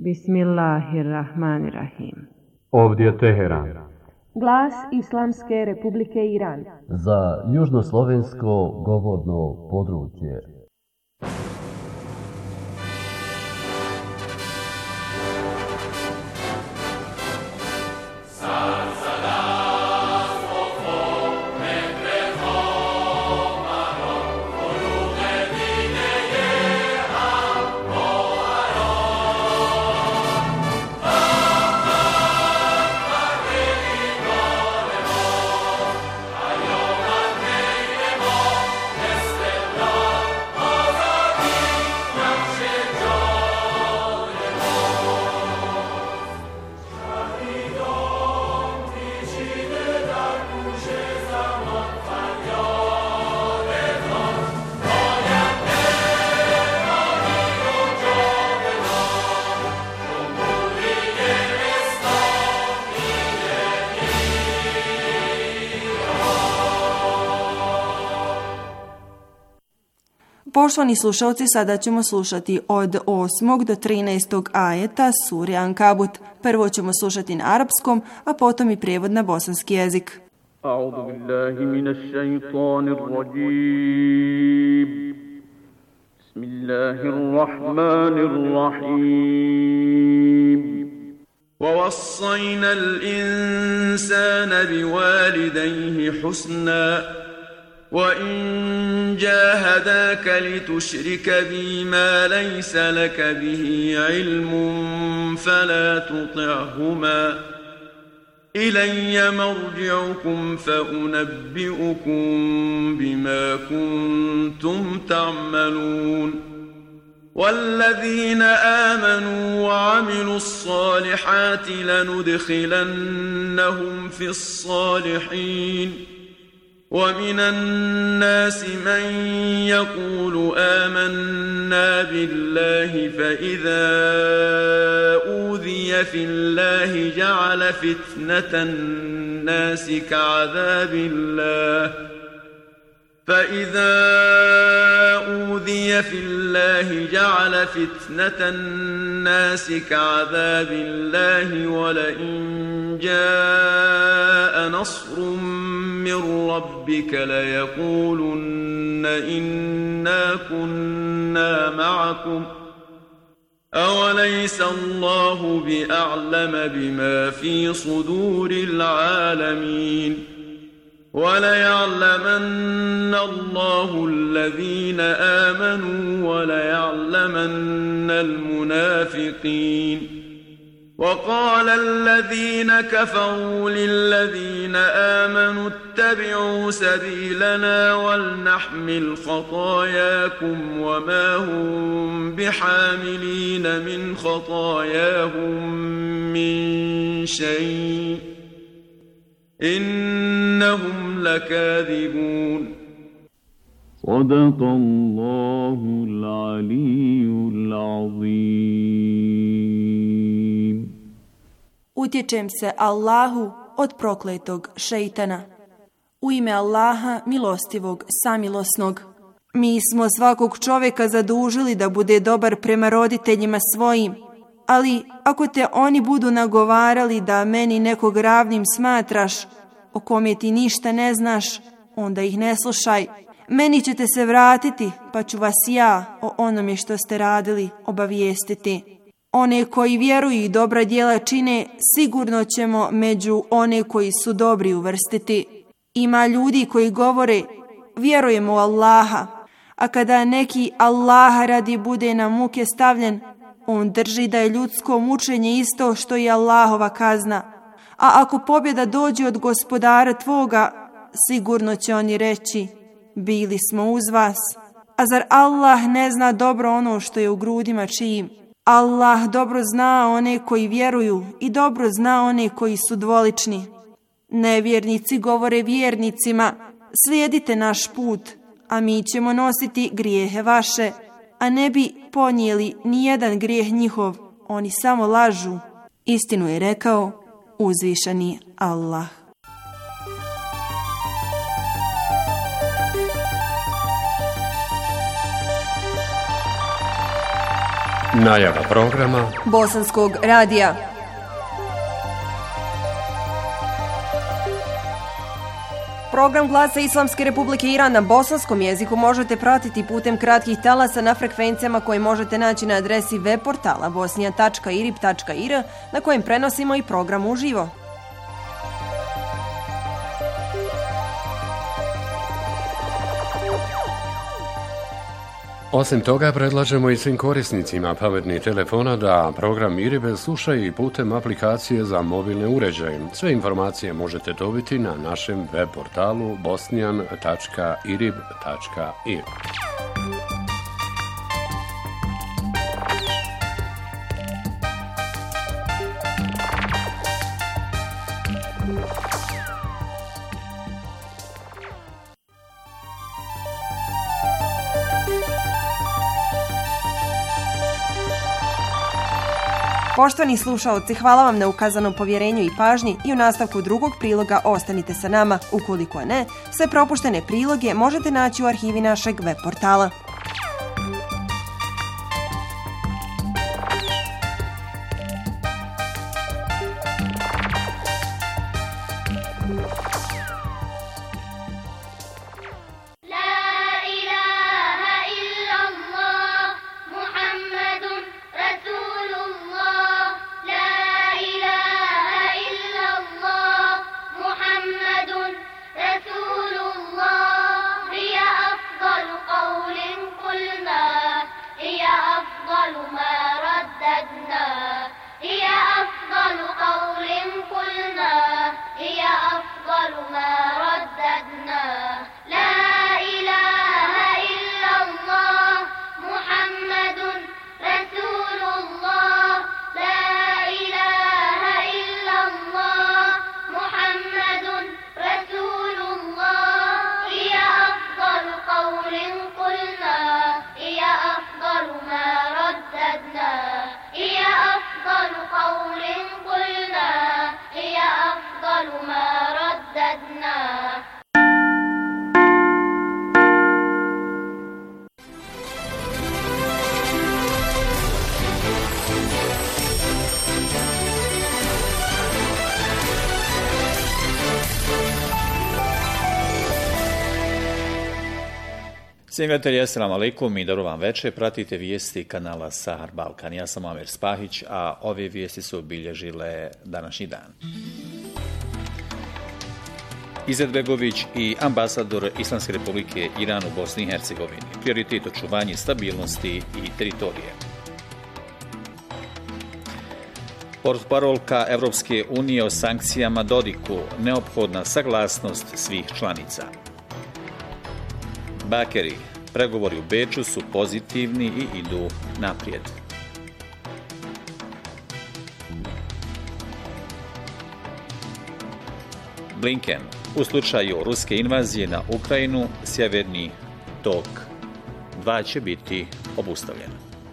Bismillahirrahmanirrahim. Ovdje je Teheran. Glas Islamske Republike Iran. Za južnoslovensko govorno područje. Poštovani slušalci, sada ćemo slušati od 8. do 13. ajeta sure Ankabut. Prvo ćemo slušati na arapskom, a potom i prijevod na bosanski jezik. A'udhu billahi minash shaitanir rajim. Bismillahirrahmanirrahim. وَوَصَّيْنَا الْإِنسَانَ بِوَالِدَيْهِ حُسْنًا وَإِنْ جَاهَدَاكَ لِتُشْرِكَ بِي مَا لَيْسَ لَكَ بِهِ عِلْمٌ فَلَا تُطِعْهُمَا إِلَيَّ مَرْجِعُكُمْ فَأُنَبِّئُكُمْ بِمَا كُنْتُمْ تَعْمَلُونَ وَالَّذِينَ آمَنُوا وَعَمِلُوا الصَّالِحَاتِ لَنُدْخِلَنَّهُمْ فِي الصَّالِحِينَ وَمِنَ النَّاسِ مَنْ يَقُولُ آمَنَّا بِاللَّهِ فَإِذَا أُوذِيَ فِي اللَّهِ جَعَلَ فِتْنَةَ النَّاسِ كَعَذَابِ اللَّهِ وَلَئِنْ جَاءَ نَصْرٌ مِّن رَّبِّكَ لَيَقُولُنَّ إِنَّا كُنَّا مَعَكُمْ أَوَلَيْسَ اللَّهُ بِأَعْلَمَ بِمَا فِي صُدُورِ الْعَالَمِينَ وَلَيَعْلَمَنَّ اللَّهُ الَّذِينَ آمَنُوا وَلَيَعْلَمَنَّ الْمُنَافِقِينَ وَقَالَ الَّذِينَ كَفَرُوا لِلَّذِينَ آمَنُوا اتَّبِعُوا سَبِيلَنَا وَلْنَحْمِلْ خَطَايَاكُمْ وَمَا هُمْ بِحَامِلِينَ مِنْ خَطَايَاهُمْ مِنْ شَيْءٍ إِنَّهُمْ لَكَاذِبُونَ صدق الله العلي العظيم. Utječem se Allahu od prokletog šejtana. U ime Allaha, milostivog, samilosnog. Mi smo svakog čovjeka zadužili da bude dobar prema roditeljima svojim, ali ako te oni budu nagovarali da meni nekog ravnim smatraš, o kome ti ništa ne znaš, onda ih ne slušaj. Meni ćete se vratiti, pa ću vas ja o onome što ste radili obavijestiti. One koji vjeruju i dobra djela čine, sigurno ćemo među one koji su dobri uvrstiti. Ima ljudi koji govore, vjerujemo u Allaha, a kada neki Allaha radi bude na muke stavljen, on drži da je ljudsko mučenje isto što i Allahova kazna. A ako pobjeda dođe od gospodara tvoga, sigurno će oni reći, bili smo uz vas. A zar Allah ne zna dobro ono što je u grudima čijim? Allah dobro zna one koji vjeruju i dobro zna one koji su dvolični. Nevjernici govore vjernicima, slijedite naš put, a mi ćemo nositi grijehe vaše, a ne bi ponijeli nijedan grijeh njihov, oni samo lažu. Istinu je rekao uzvišeni Allah. Najava programa Bosanskog radija. Program Glasa Islamske Republike Iran na bosanskom jeziku možete pratiti putem kratkih talasa na frekvencijama koje možete naći na adresi web portala bosnijan.irib.ir na kojem prenosimo i program uživo. Osim toga, predlažemo i svim korisnicima pametnih telefona da program IRIB slušaju i putem aplikacije za mobilne uređaje. Sve informacije možete dobiti na našem web portalu bosnijan.irib.ir. Poštovani slušaoci, hvala vam na ukazanom povjerenju i pažnji i u nastavku drugog priloga ostanite sa nama. Ukoliko ne, sve propuštene priloge možete naći u arhivi našeg web portala. Svim gledatelji, assalamu alaikum i dobro vam večer. Pratite vijesti kanala Sahar Balkan. Ja sam Amer Spahić, a ove vijesti su obilježile današnji dan. Izetbegović i ambasador Islamske Republike Iran u Bosni i Hercegovini. Prioritet očuvanje stabilnosti i teritorije. Portparolka Evropske unije o sankcijama Dodiku, neophodna saglasnost svih članica. Bakeri, pregovori u Beču su pozitivni i idu naprijed. Blinken, u slučaju ruske invazije na Ukrajinu, Sjeverni tok 2 će biti obustavljen.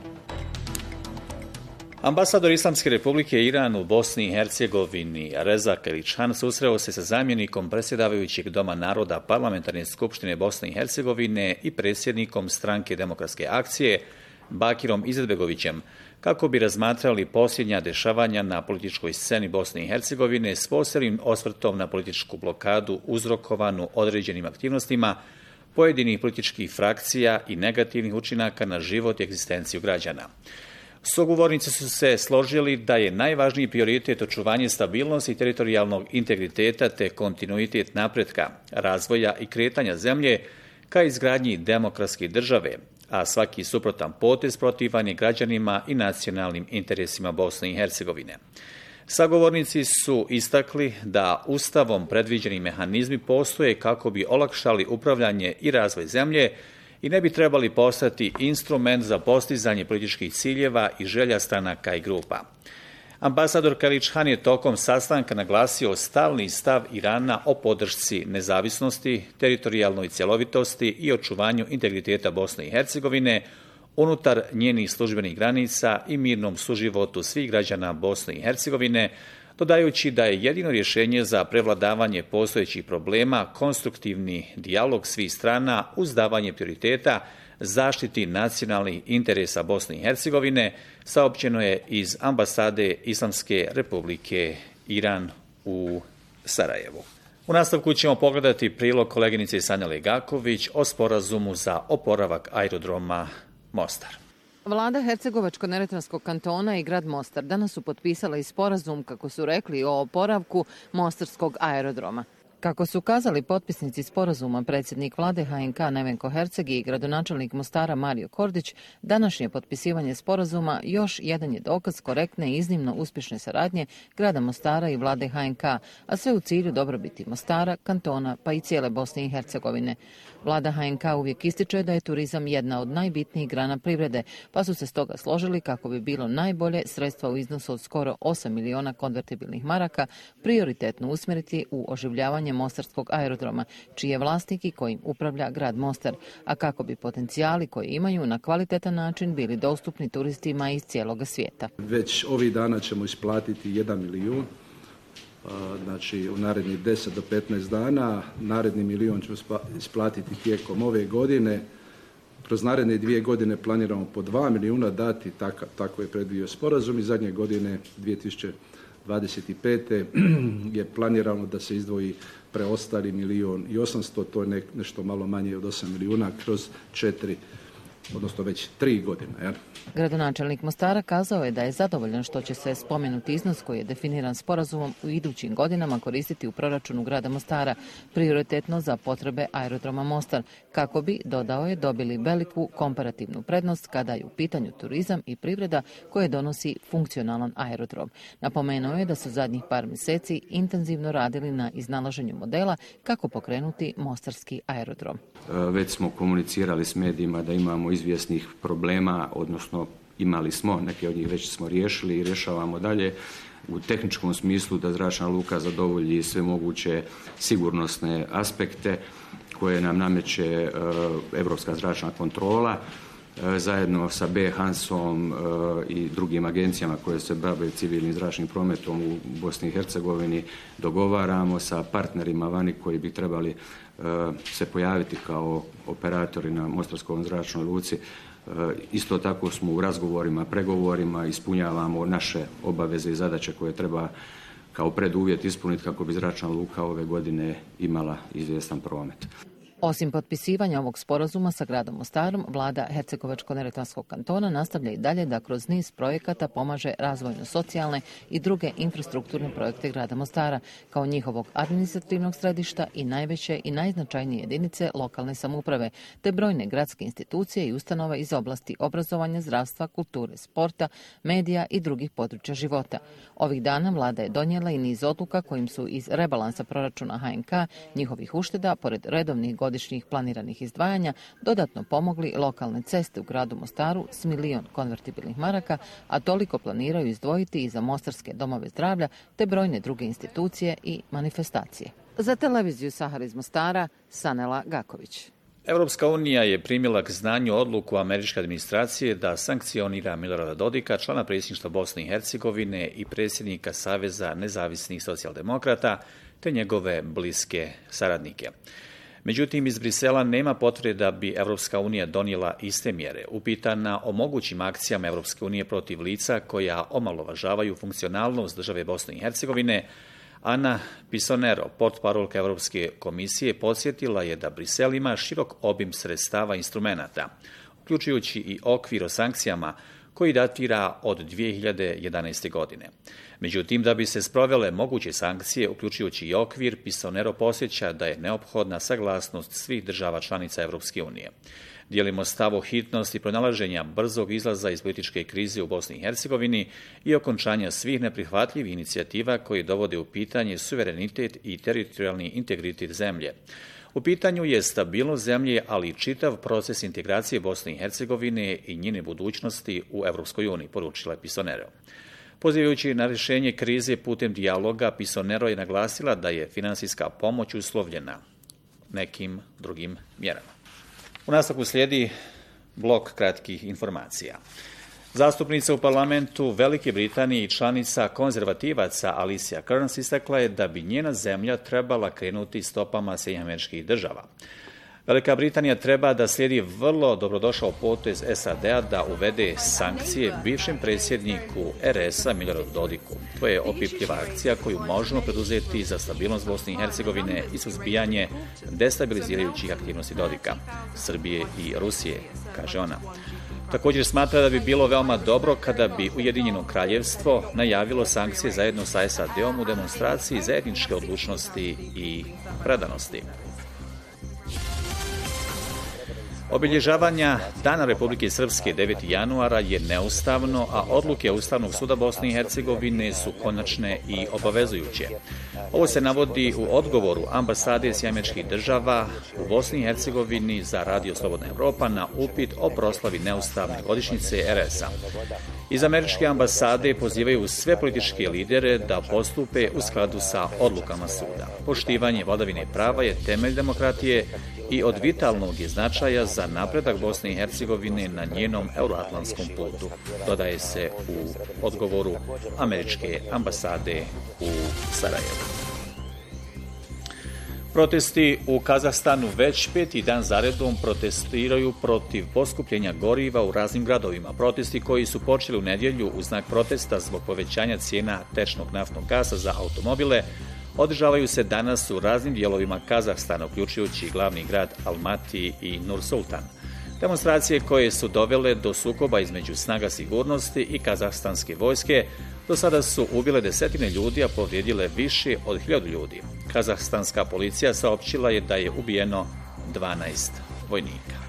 Ambasador Islamske Republike Iran u Bosni i Hercegovini Reza Keličhan susreo se sa zamjenikom predsjedavajućeg Doma naroda Parlamentarne skupštine Bosne i Hercegovine i predsjednikom Stranke demokratske akcije Bakirom Izetbegovićem kako bi razmatrali posljednja dešavanja na političkoj sceni Bosne i Hercegovine s posebnim osvrtom na političku blokadu uzrokovanu određenim aktivnostima pojedinih političkih frakcija i negativnih učinaka na život i egzistenciju građana. Sugovornici su se složili da je najvažniji prioritet očuvanje stabilnosti i teritorijalnog integriteta te kontinuitet napretka, razvoja i kretanja zemlje ka izgradnji demokratske države, a svaki suprotan potez protivan je građanima i nacionalnim interesima Bosne i Hercegovine. Sagovornici su istakli da Ustavom predviđeni mehanizmi postoje kako bi olakšali upravljanje i razvoj zemlje i ne bi trebali postati instrument za postizanje političkih ciljeva i želja stranaka i grupa. Ambasador Keličhan je tokom sastanka naglasio stalni stav Irana o podršci nezavisnosti, teritorijalnoj cjelovitosti i očuvanju integriteta Bosne i Hercegovine unutar njenih službenih granica i mirnom suživotu svih građana Bosne i Hercegovine, dodajući da je jedino rješenje za prevladavanje postojećih problema konstruktivni dijalog svih strana uz davanje prioriteta zaštiti nacionalnih interesa Bosne i Hercegovine, saopćeno je iz ambasade Islamske Republike Iran u Sarajevu. U nastavku ćemo pogledati prilog koleginice Sanje Legaković o sporazumu za oporavak aerodroma Mostar. Vlada Hercegovačko-neretvanskog kantona i grad Mostar danas su potpisala i sporazum, kako su rekli, o oporavku Mostarskog aerodroma. Kako su kazali potpisnici sporazuma, predsjednik vlade HNK Nevenko Herceg i gradonačelnik Mostara Mario Kordić, današnje potpisivanje sporazuma još jedan je dokaz korektne i iznimno uspješne saradnje grada Mostara i vlade HNK, a sve u cilju dobrobiti Mostara, kantona pa i cijele Bosne i Hercegovine. Vlada HNK uvijek ističe da je turizam jedna od najbitnijih grana privrede, pa su se stoga složili kako bi bilo najbolje sredstva u iznosu od skoro 8 miliona konvertibilnih maraka prioritetno usmjeriti u oživljavanje Mostarskog aerodroma, čiji je vlasnik i kojim upravlja grad Mostar, a kako bi potencijali koji imaju na kvalitetan način bili dostupni turistima iz cijeloga svijeta. Već ovih dana ćemo isplatiti 1 milijun, znači u narednih 10 do 15 dana, naredni milijun ćemo isplatiti tijekom ove godine. Kroz naredne 2 godine planiramo po 2 milijuna dati, tako je predvidio sporazum i zadnje godine 2025. je planirano da se izdvoji preostali 1.800.000, to je nešto malo manje od 8 milijuna kroz 4, odnosno već 3 godine. Gradonačelnik Mostara kazao je da je zadovoljan što će se spomenuti iznos koji je definiran sporazumom u idućim godinama koristiti u proračunu grada Mostara, prioritetno za potrebe aerodroma Mostar, kako bi, dodao je, dobili veliku komparativnu prednost kada je u pitanju turizam i privreda koje donosi funkcionalan aerodrom. Napomenuo je da su zadnjih par mjeseci intenzivno radili na iznalaženju modela kako pokrenuti Mostarski aerodrom. Već smo komunicirali s medijima da imamo izvjesnih problema, odnosno imali smo, neke od njih već smo riješili i rješavamo dalje u tehničkom smislu da zračna luka zadovolji sve moguće sigurnosne aspekte koje nam nameće Europska zračna kontrola. Zajedno sa BHANS-om i drugim agencijama koje se bave civilnim zračnim prometom u Bosni i Hercegovini dogovaramo sa partnerima vani koji bi trebali se pojaviti kao operatori na Mostarskom zračnoj luci. Isto tako smo u razgovorima, pregovorima, ispunjavamo naše obaveze i zadaće koje treba kao preduvjet ispuniti kako bi zračna luka ove godine imala izvjestan promet. Osim potpisivanja ovog sporazuma sa gradom Mostarom, vlada Hercegovačko-neretvanskog kantona nastavlja i dalje da kroz niz projekata pomaže razvojno-socijalne i druge infrastrukturne projekte grada Mostara, kao njihovog administrativnog središta i najveće i najznačajnije jedinice lokalne samouprave, te brojne gradske institucije i ustanove iz oblasti obrazovanja, zdravstva, kulture, sporta, medija i drugih područja života. Ovih dana vlada je donijela i niz odluka kojim su iz rebalansa proračuna HNK njihovih ušteda, pored redovnih godišnjih planiranih izdvajanja, dodatno pomogli lokalne ceste u gradu Mostaru s 1 milion konvertibilnih maraka, a toliko planiraju izdvojiti i za mostarske domove zdravlja te brojne druge institucije i manifestacije. Za televiziju Sahar iz Mostara, Sanela Gaković. Europska unija je primila k znanju odluku američke administracije da sankcionira Milorada Dodika, člana predsjedništva Bosne i Hercegovine i predsjednika Saveza nezavisnih socijaldemokrata, te njegove bliske saradnike. Međutim, iz Brisela nema potvrde da bi Europska unija donijela iste mjere. Upitana o mogućim akcijama Europske unije protiv lica koja omalovažavaju funkcionalnost države Bosne i Hercegovine, Ana Pisonero, portparolka Europske komisije, podsjetila je da Brisel ima širok obim sredstava instrumenata, uključujući i okvir o sankcijama koji datira od 2011. godine. Međutim, da bi se sprovele moguće sankcije, uključujući i okvir, Pisonero podsjeća da je neophodna saglasnost svih država članica Europske unije. Dijelimo stav o hitnosti pronalaženja brzog izlaza iz političke krize u Bosni i Hercegovini i okončanja svih neprihvatljivih inicijativa koje dovode u pitanje suverenitet i teritorijalni integritet zemlje. U pitanju je stabilnost zemlje, ali i čitav proces integracije Bosne i Hercegovine i njene budućnosti u Europskoj uniji, poručila je Pisonero. Pozivajući na rješenje krize putem dijaloga, Pisonero je naglasila da je finansijska pomoć uslovljena nekim drugim mjerama. U nastavku slijedi blok kratkih informacija. Zastupnica u parlamentu Velike Britanije i članica konzervativaca Alicia Kearns istakla je da bi njena zemlja trebala krenuti stopama SAD-a. Velika Britanija treba da slijedi vrlo dobrodošao potez SAD-a da uvede sankcije bivšem predsjedniku RS-a Miloradu Dodiku. To je opipljiva akcija koju možemo preduzeti za stabilnost Bosne i Hercegovine i suzbijanje destabilizirajućih aktivnosti Dodika, Srbije i Rusije, kaže ona. Također smatra da bi bilo veoma dobro kada bi Ujedinjeno kraljevstvo najavilo sankcije zajedno sa SAD-om u demonstraciji zajedničke odlučnosti i predanosti. Obilježavanja Dana Republike Srpske 9. januara je neustavno, a odluke Ustavnog suda Bosne i Hercegovine su konačne i obavezujuće. Ovo se navodi u odgovoru ambasade Sjedinjenih Država u Bosni i Hercegovini za Radio Slobodna Evropa na upit o proslavi neustavne godišnjice RS-a. Iz američke ambasade pozivaju sve političke lidere da postupe u skladu sa odlukama suda. Poštivanje vladavine prava je temelj demokratije i od vitalnog je značaja za napredak Bosne i Hercegovine na njenom euroatlantskom putu, dodaje se u odgovoru američke ambasade u Sarajevu. Protesti u Kazahstanu već 5. dan zaredom protestiraju protiv poskupljenja goriva u raznim gradovima. Protesti koji su počeli u nedjelju u znak protesta zbog povećanja cijena tečnog naftnog gasa za automobile održavaju se danas u raznim dijelovima Kazahstana, uključujući glavni grad Almati i Nur-Sultan. Demonstracije koje su dovele do sukoba između snaga sigurnosti i kazahstanske vojske do sada su ubile desetine ljudi, a povrijedile više od 1000 ljudi. Kazahstanska policija saopćila je da je ubijeno 12 vojnika.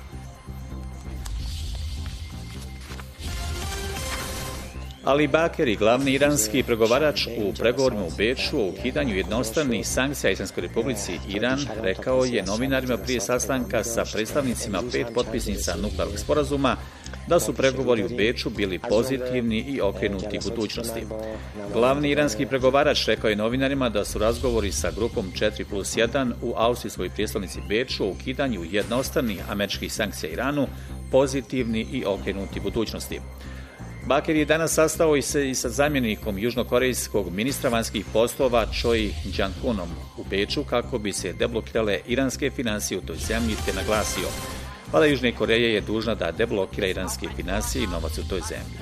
Ali Bakeri, glavni iranski pregovarač u pregovorima u Beču o ukidanju jednostranih sankcija Islamskoj Republici Iran, rekao je novinarima prije sastanka sa predstavnicima 5 potpisnica nuklearnog sporazuma da su pregovori u Beču bili pozitivni i okrenuti budućnosti. Glavni iranski pregovarač rekao je novinarima da su razgovori sa grupom 4+1 u austrijskoj prijestolnici Beču o ukidanju jednostranih američkih sankcija Iranu pozitivni i okrenuti budućnosti. Bakir je danas sastao i sa zamjenikom južnokorejskog ministra vanjskih poslova Choi Jang-kunom u Beču kako bi se deblokirale iranske financije u toj zemlji, te naglasio: Vlada Južne Koreje je dužna da deblokira iranske financije i novac u toj zemlji.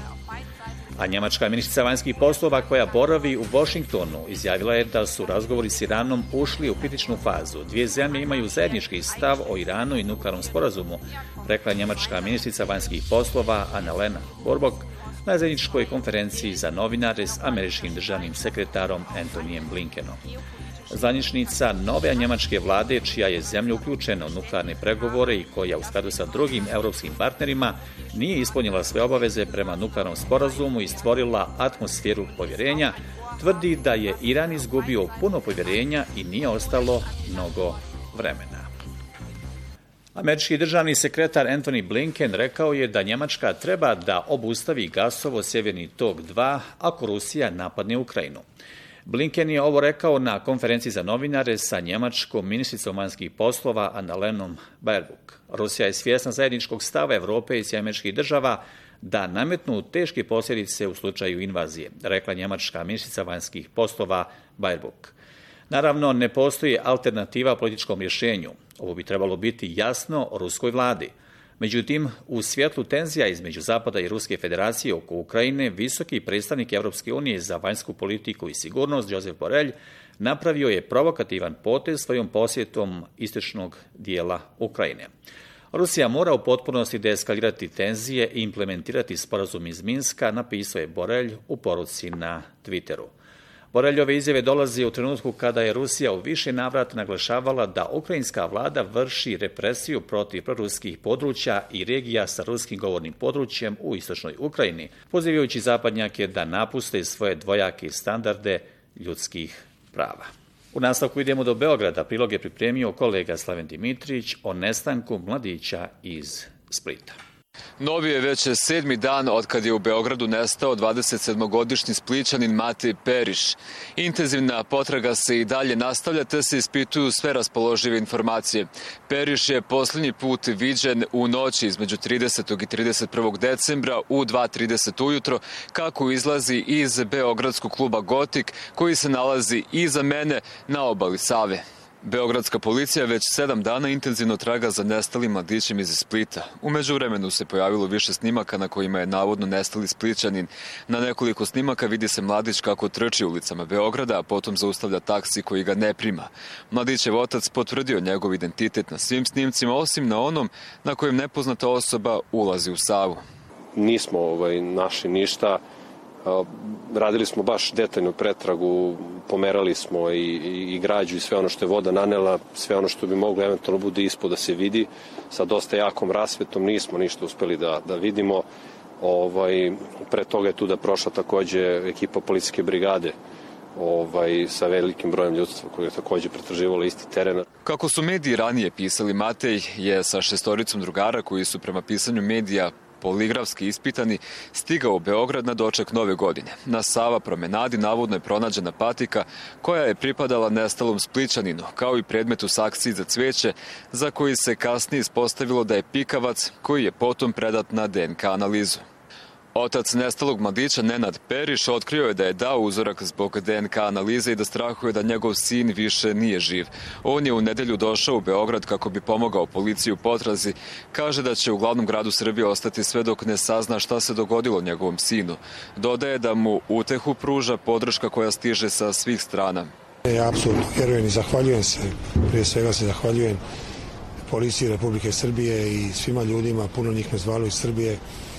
A njemačka ministrica vanjskih poslova koja boravi u Washingtonu izjavila je da su razgovori s Iranom ušli u kritičnu fazu. Dvije zemlje imaju zajednički stav o Iranu i nuklearnom sporazumu, rekla njemačka ministrica vanjskih poslova Annalena Baerbock na zajedničkoj konferenciji za novinare s američkim državnim sekretarom Antonijem Blinkenom. Zvaničnica nove njemačke vlade, čija je zemlja uključena u nuklearne pregovore i koja u skladu sa drugim europskim partnerima nije ispunila sve obaveze prema nuklearnom sporazumu i stvorila atmosferu povjerenja, tvrdi da je Iran izgubio puno povjerenja i nije ostalo mnogo vremena. Američki državni sekretar Antony Blinken rekao je da Njemačka treba da obustavi gasovo Sjeverni tok 2 ako Rusija napadne Ukrajinu. Blinken je ovo rekao na konferenciji za novinare sa njemačkom ministricom vanjskih poslova Annalenom Baerbock. Rusija je svjesna zajedničkog stava Europe i Sjedinjenih Država da nametnu teške posljedice u slučaju invazije, rekla njemačka ministrica vanjskih poslova Baerbock. Naravno, ne postoji alternativa političkom rješenju. Ovo bi trebalo biti jasno o ruskoj vladi. Međutim, u svjetlu tenzija između Zapada i Ruske federacije oko Ukrajine, visoki predstavnik Europske unije za vanjsku politiku i sigurnost Josep Borrell napravio je provokativan potez svojom posjetom istočnog dijela Ukrajine. Rusija mora u potpunosti deeskalirati tenzije i implementirati sporazum iz Minska, napisao je Borrell u poruci na Twitteru. Borreljove izjave dolazi u trenutku kada je Rusija u više navrata naglašavala da ukrajinska vlada vrši represiju protiv proruskih područja i regija sa ruskim govornim područjem u istočnoj Ukrajini, pozivajući zapadnjake da napuste svoje dvojake standarde ljudskih prava. U nastavku idemo do Beograda. Prilog je pripremio kolega Slaven Dimitrić o nestanku mladića iz Splita. Novi je već 7. dan od kad je u Beogradu nestao 27-godišnji Splićanin Matej Periš. Intenzivna potraga se i dalje nastavlja, te se ispituju sve raspoložive informacije. Periš je posljednji put viđen u noći između 30. i 31. decembra u 2:30 ujutro, kako izlazi iz beogradskog kluba Gotik, koji se nalazi iza mene na obali Save. Beogradska policija već 7 dana intenzivno traga za nestalim mladićem iz Splita. U međuvremenu se pojavilo više snimaka na kojima je navodno nestali Splićanin. Na nekoliko snimaka vidi se mladić kako trči ulicama Beograda, a potom zaustavlja taksi koji ga ne prima. Mladićev otac potvrdio njegov identitet na svim snimcima, osim na onom na kojem nepoznata osoba ulazi u Savu. Nismo našli ništa. Radili smo baš detaljnu pretragu, pomerali smo i građu i sve ono što je voda nanela, sve ono što bi moglo eventualno bude ispod da se vidi. Sa dosta jakom rasvetom nismo ništa uspeli da vidimo. Pre toga je tu da prošla takođe ekipa policijske brigade sa velikim brojem ljudstva koji je takođe pretraživalo isti teren. Kako su mediji ranije pisali, Matej je sa 6 drugara koji su prema pisanju medija poligrafski ispitani, stigao u Beograd na doček Nove godine. Na Sava promenadi navodno je pronađena patika koja je pripadala nestalom Splićaninu, kao i predmet u saksiji za cveće, za koji se kasnije ispostavilo da je pikavac, koji je potom predat na DNK analizu. Otac nestalog mladića Nenad Periš otkrio je da je dao uzorak zbog DNK analize i da strahuje da njegov sin više nije živ. On je u nedelju došao u Beograd kako bi pomogao policiji u potrazi. Kaže da će u glavnom gradu Srbije ostati sve dok ne sazna šta se dogodilo njegovom sinu. Dodaje da mu utehu pruža podrška koja stiže sa svih strana. Ja apsolutno vjerujem i zahvaljujem se, prije svega se zahvaljujem policiji Republike Srbije i svima ljudima, puno njih me zvalo iz Srbije.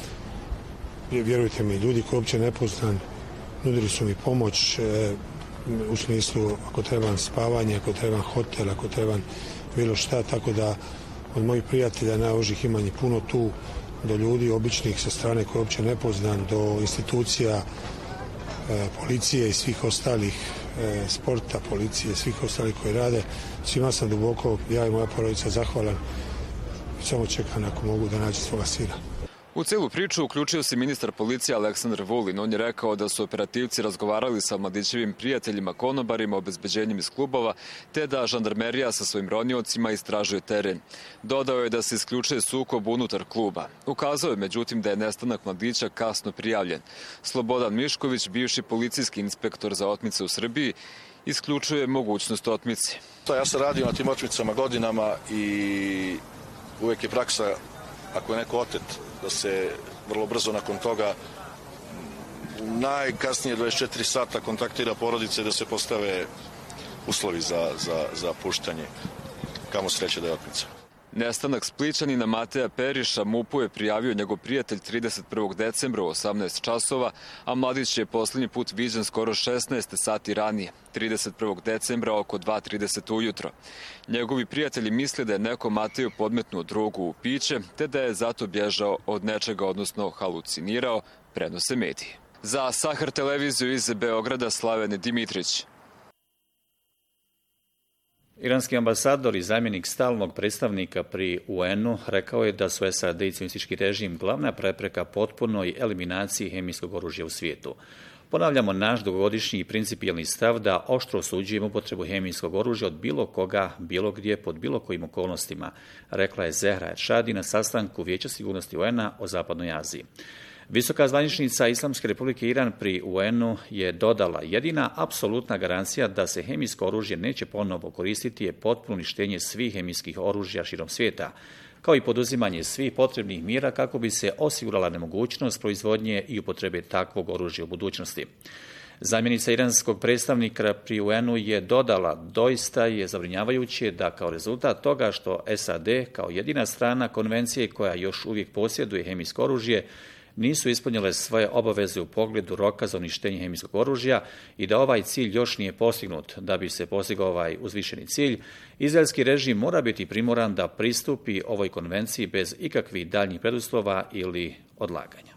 Vjerujte mi, ljudi koji uopće nepoznan nudili su mi pomoć u smislu ako trebam spavanje, ako trebam hotel, ako trebam bilo šta, tako da od mojih prijatelja najožih ima njih puno tu, do ljudi običnih sa strane koje uopće nepoznan, do institucija policije i svih ostalih sporta, policije, svih ostalih koji rade. Svima sam duboko, ja i moja porodica, zahvalan. Samo čekam ako mogu da nađe svoga sina. U celu priču uključio se ministar policije Aleksandar Vulin. On je rekao da su operativci razgovarali sa mladićevim prijateljima konobarima, obezbeđenjem iz klubova, te da žandarmerija sa svojim roniocima istražuje teren. Dodao je da se isključuje sukob unutar kluba. Ukazao je međutim da je nestanak mladića kasno prijavljen. Slobodan Mišković, bivši policijski inspektor za otmice u Srbiji, isključuje mogućnost otmice. Ja sam radio na tim otmicama godinama i uvek je praksa, ako je neko otet, da se vrlo brzo nakon toga najkasnije 24 sata kontaktira porodice da se postave uslovi za puštanje. Kamo sreće da je otmica. Nestanak Splićanina Mateja Periša MUP-u je prijavio njegov prijatelj 31. decembra u 18 časova, a mladić je posljednji put viđen skoro 16 sati ranije, 31. decembra oko 2:30 ujutro. Njegovi prijatelji misle da je neko Mateju podmetnuo drogu u piće, te da je zato bježao od nečega, odnosno halucinirao, prenose mediji. Za Sahar televiziju iz Beograda Slaven Dimitrić. Iranski ambasador i zamjenik stalnog predstavnika pri UN-u rekao je da su SAD i cionistički režim glavna prepreka potpunoj eliminaciji hemijskog oružja u svijetu. Ponavljamo naš dugogodišnji i principijelni stav da oštro osuđujemo upotrebu hemijskog oružja od bilo koga, bilo gdje, pod bilo kojim okolnostima, rekla je Zehra Eršadi na sastanku Vijeća sigurnosti UN-a o Zapadnoj Aziji. Visoka zvaničnica Islamske Republike Iran pri UN-u je dodala: jedina apsolutna garancija da se hemijsko oružje neće ponovo koristiti je potpuno uništenje svih hemijskih oružja širom svijeta, kao i poduzimanje svih potrebnih mjera kako bi se osigurala nemogućnost proizvodnje i upotrebe takvog oružja u budućnosti. Zamjenica iranskog predstavnika pri UN-u je dodala: doista je zabrinjavajuće da kao rezultat toga što SAD kao jedina strana konvencije koja još uvijek posjeduje hemijsko oružje nisu ispunjile svoje obaveze u pogledu roka za uništenje hemijskog oružja i da ovaj cilj još nije postignut. Da bi se postigao ovaj uzvišeni cilj, izraelski režim mora biti primoran da pristupi ovoj konvenciji bez ikakvih daljnjih preduslova ili odlaganja.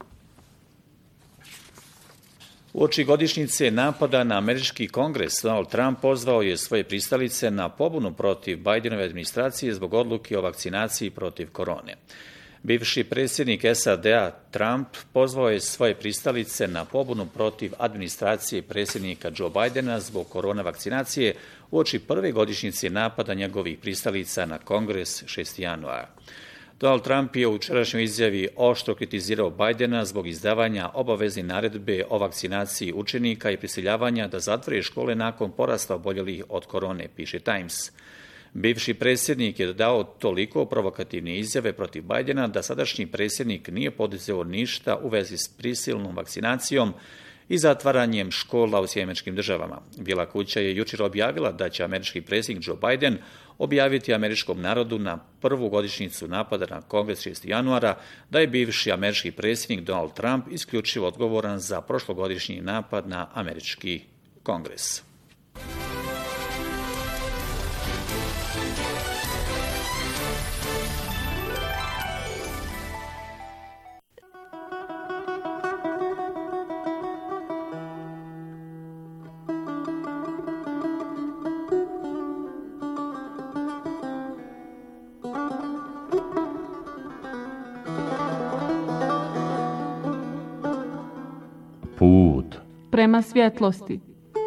Uoči godišnjice napada na američki kongres, Donald Trump pozvao je svoje pristalice na pobunu protiv Bidenove administracije zbog odluke o vakcinaciji protiv korone. Bivši predsjednik SAD-a Trump pozvao je svoje pristalice na pobunu protiv administracije predsjednika Joe Bidena zbog korona vakcinacije uoči prve godišnjice napada njegovih pristalica na kongres 6. januara. Donald Trump je u jučerašnjoj izjavi oštro kritizirao Bajdena zbog izdavanja obavezne naredbe o vakcinaciji učenika i prisiljavanja da zatvore škole nakon porasta oboljelih od korone, piše Times. Bivši predsjednik je dao toliko provokativne izjave protiv Bajdena da sadašnji predsjednik nije poduzeo ništa u vezi s prisilnom vakcinacijom i zatvaranjem škola u Sjedinjenim Državama. Bijela kuća je jučer objavila da će američki predsjednik Joe Biden objaviti američkom narodu na prvu godišnjicu napada na Kongres 6. januara da je bivši američki predsjednik Donald Trump isključivo odgovoran za prošlogodišnji napad na američki Kongres. Put prema svjetlosti.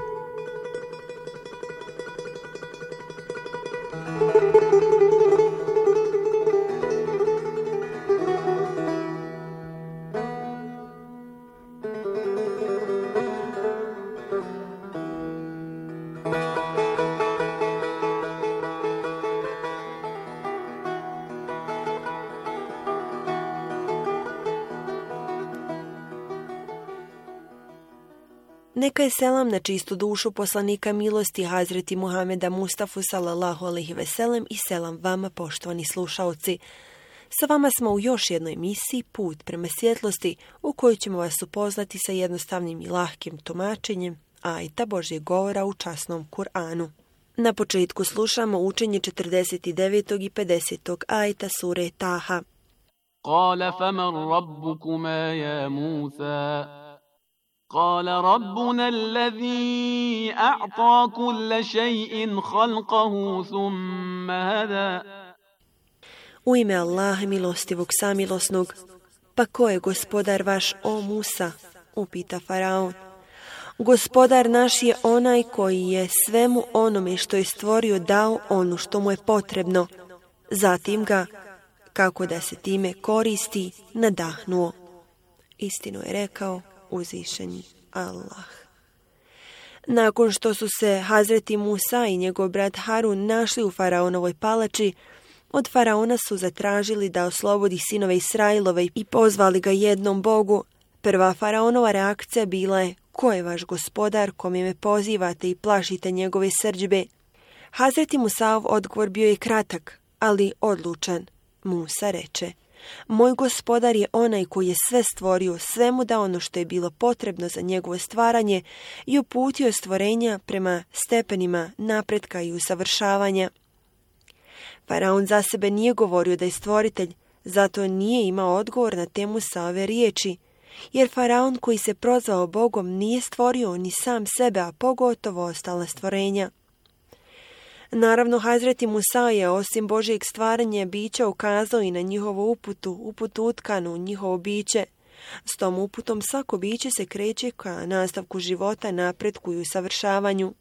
Neka je selam na čistu dušu poslanika milosti Hazreti Muhameda Mustafa sallallahu alejhi ve sellem i selam vama, poštovani slušaoci. Sa vama smo u još jednoj emisiji Put prema svjetlosti, u kojoj ćemo vas upoznati sa jednostavnim i lahkim tumačenjem ajeta Božjeg govora u časnom Kur'anu. Na početku slušamo učenje 49. i 50. ajeta sure Taha. Qala faman rabbukuma ya Musa? قال ربنا الذي أعطى كل شيء خلقه ثم هدى. U ime Allaha milostivog samilosnog, pa ko je gospodar vaš, o Musa? Upita Faraon. Gospodar naš je onaj koji je svemu onome što je stvorio dao ono što mu je potrebno. Zatim ga, kako da se time koristi, nadahnuo. Istinu je rekao uzvišeni Allah. Nakon što su se Hazreti Musa i njegov brat Harun našli u Faraonovoj palači, od Faraona su zatražili da oslobodi sinove Israilove i pozvali ga jednom Bogu. Prva Faraonova reakcija bila je: ko je vaš gospodar kome me pozivate i plašite njegove srdžbe? Hazreti Musaov odgovor bio je kratak, ali odlučan. Musa reče: moj gospodar je onaj koji je sve stvorio, sve mu dao ono što je bilo potrebno za njegovo stvaranje i uputio stvorenja prema stepenima napretka i usavršavanja. Faraon za sebe nije govorio da je stvoritelj, zato nije imao odgovor na te Musaove riječi, jer Faraon koji se prozvao Bogom nije stvorio ni sam sebe, a pogotovo ostala stvorenja. Naravno, Hazreti Musa je osim Božjeg stvaranja bića ukazao i na njihovu uputu utkanu u njihovo biće. S tom uputom svako biće se kreće ka nastavku života, napretku i usavršavanju.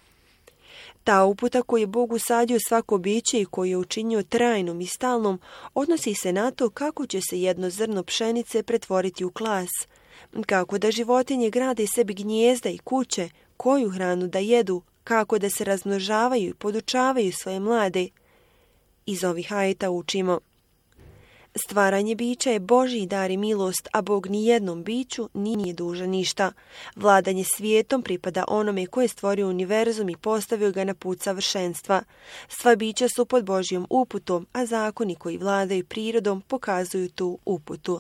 Ta uputa koju je Bog usadio svako biće i koju je učinio trajnom i stalnom, odnosi se na to kako će se jedno zrno pšenice pretvoriti u klas, kako da životinje grade sebi gnijezda i kuće, koju hranu da jedu, kako da se razmnožavaju i podučavaju svoje mlade. Iz ovih ajeta učimo: stvaranje bića je Božji dar i milost, a Bog ni jednom biću nije dužan ništa. Vladanje svijetom pripada onome ko je stvorio univerzum i postavio ga na put savršenstva. Sva bića su pod Božjom uputom, a zakoni koji vladaju prirodom pokazuju tu uputu.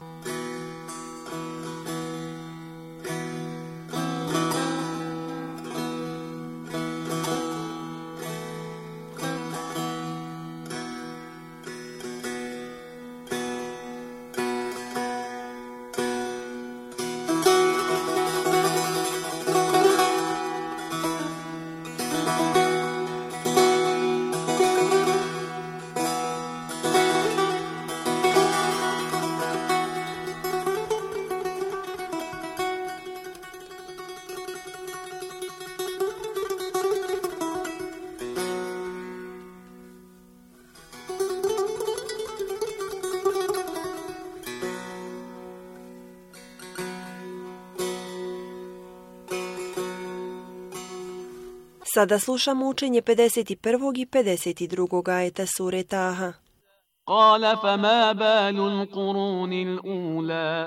Sada slušamo učenje 51. i 52. ajeta sure Taha. قال فما بال القرون الأولى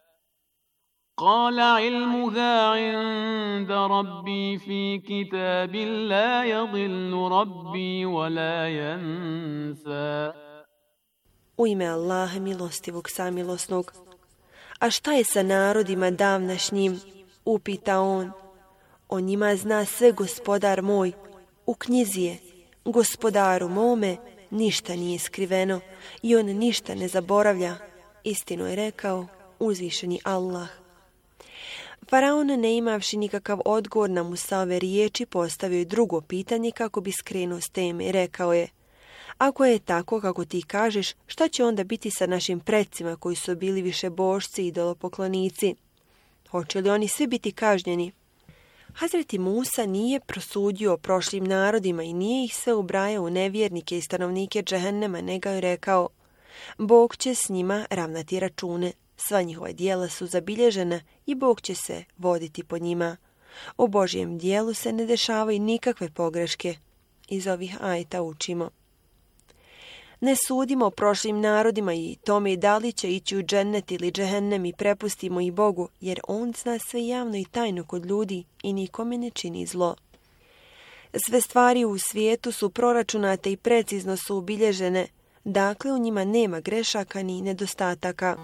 قال علمها عند ربي في كتاب لا يضل ربي ولا ينسى. U ime Allaha milostivog samilosnog. A šta je sa narodima davnašnjim? Upita on. O njima zna sve gospodar moj. U knjizi je, gospodaru mome, ništa nije skriveno i on ništa ne zaboravlja. Istinu je rekao uzvišeni Allah. Faraon, ne imavši nikakav odgovor na Musave riječi, postavio je drugo pitanje kako bi skrenuo s teme. Rekao je: ako je tako kako ti kažeš, šta će onda biti sa našim predsima koji su bili više božci i idolopoklonici? Hoće li oni svi biti kažnjeni? Hazreti Musa nije prosudio o prošlim narodima i nije ih sve ubrajao u nevjernike i stanovnike džehennema, nego je rekao: Bog će s njima ravnati račune. Sva njihova djela su zabilježena i Bog će se voditi po njima. U Božjem dijelu se ne dešavaju nikakve pogreške. Iz ovih ajeta učimo: ne sudimo o prošlim narodima i tome da li će ići u džennet ili džehennem i prepustimo ih Bogu, jer on zna sve javno i tajno kod ljudi i nikome ne čini zlo. Sve stvari u svijetu su proračunate i precizno su ubilježene, dakle u njima nema grešaka ni nedostataka.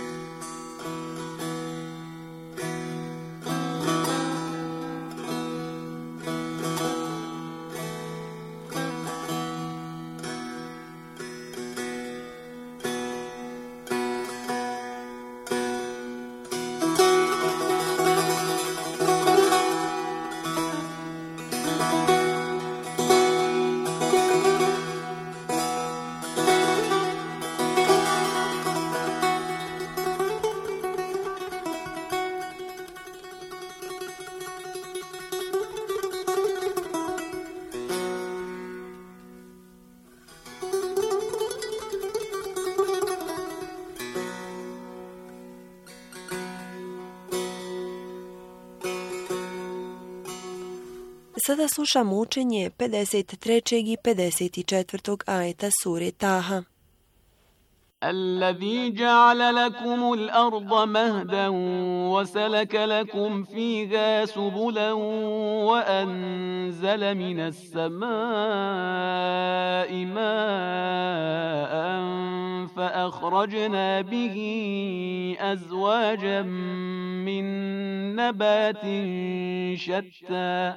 Sada slušamo učenje 53. i 54. ajeta sure Taha. الذي جعل لكم الأرض مهدا وسلك لكم فيها سبلا وأنزل من السماء ماء فأخرجنا به أزواجا من نبات شتى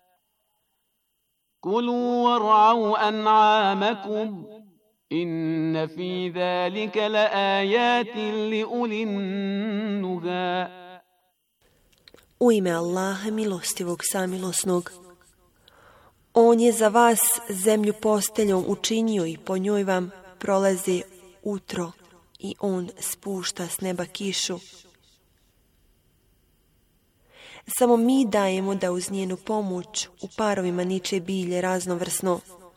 كلوا وارعوا أنعامكم إن في ذلك لآيات لأولي النهى. U ime Allaha milostivog samilosnog. On je za vas zemlju posteljom učinio i po njoj vam prolaze utro i on spušta s neba kišu. Samo mi dajemo da uz njenu pomoć u parovima niče bilje raznovrsno.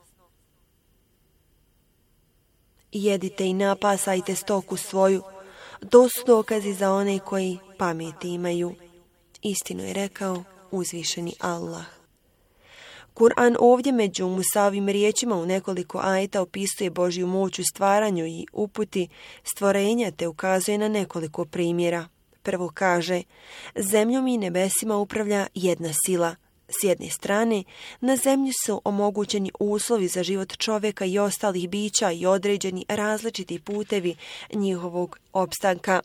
Jedite i napasajte stoku svoju, to su dokazi za one koji pameti imaju. Istinu je rekao uzvišeni Allah. Kur'an ovdje među Musavim riječima u nekoliko ajeta opisuje Božju moć u stvaranju i uputi stvorenja te ukazuje na nekoliko primjera. Prvo kaže: zemljom i nebesima upravlja jedna sila. S jedne strane, na zemlji su omogućeni uslovi za život čovjeka i ostalih bića i određeni različiti putevi njihovog opstanka.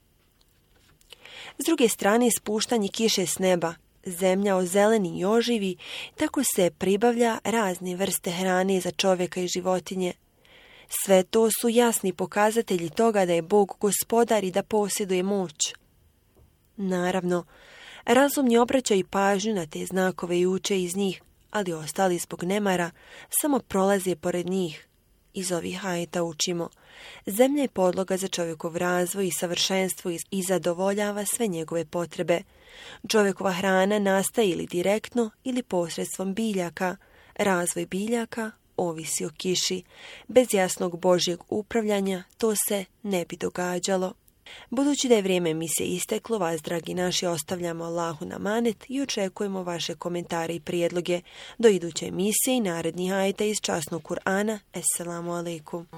S druge strane, spuštanje kiše s neba. Zemlja ozeleni i oživi, tako se pribavlja razne vrste hrane za čovjeka i životinje. Sve to su jasni pokazatelji toga da je Bog gospodar i da posjeduje moć. Naravno, razumni obraćaju pažnju na te znakove i uče iz njih, ali ostali zbog nemara samo prolaze pored njih. Iz ovih ajeta učimo: zemlja je podloga za čovjekov razvoj i savršenstvo i zadovoljava sve njegove potrebe. Čovjekova hrana nastaje ili direktno ili posredstvom biljaka. Razvoj biljaka ovisi o kiši. Bez jasnog Božjeg upravljanja to se ne bi događalo. Budući da je vrijeme emisije isteklo, vas, dragi naši, ostavljamo Allahu na manet i očekujemo vaše komentare i prijedloge. Do iduće emisije i narednih ajeta iz časnog Kur'ana. Esselamu alaikum.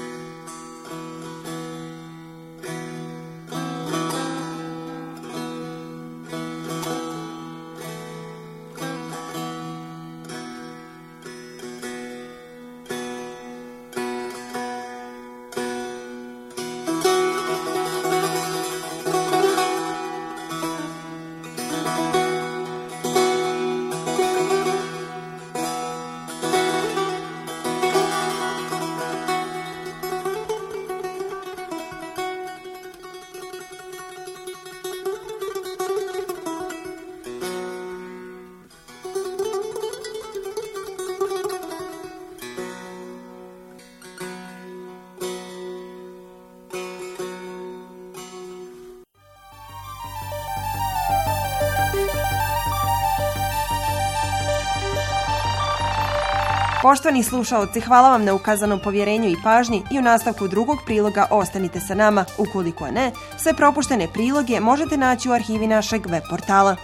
Poštovani slušaoci, hvala vam na ukazanom povjerenju i pažnji i u nastavku drugog priloga ostanite sa nama. Ukoliko ne, sve propuštene priloge možete naći u arhivi našeg web portala.